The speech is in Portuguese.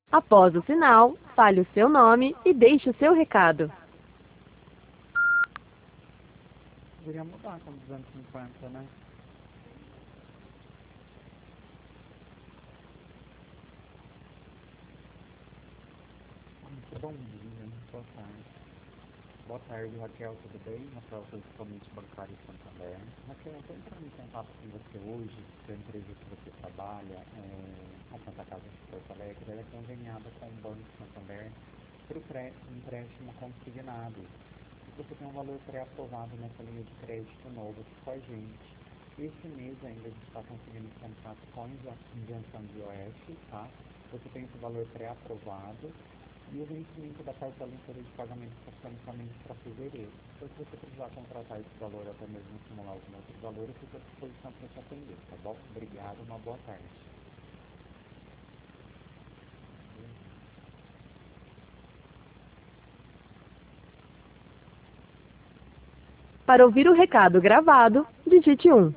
Após o sinal, fale o seu nome e deixe o seu recado. Deveria mudar com 250, né? Bom dia, boa tarde. Boa tarde, Raquel, tudo bem? Raquel, sou somente bancário em Santander. Raquel, eu estou entrando em contato com você hoje, da empresa que você trabalha, a Santa Casa de Porto Alegre. Ela é conveniada com o Banco Santander para o empréstimo consignado. Você tem um valor pré-aprovado nessa linha de crédito novo aqui com a gente. Esse mês ainda a gente está conseguindo esse contrato com a isenção de IOF, tá? Você tem esse valor pré-aprovado e o vencimento da parcela inteira de pagamento está ficando somente para fevereiro. Então, se você precisar contratar esse valor, até mesmo simular algum outro valor, eu fico à disposição para te atender, tá bom? Obrigado, uma boa tarde. Para ouvir o recado gravado, digite 1.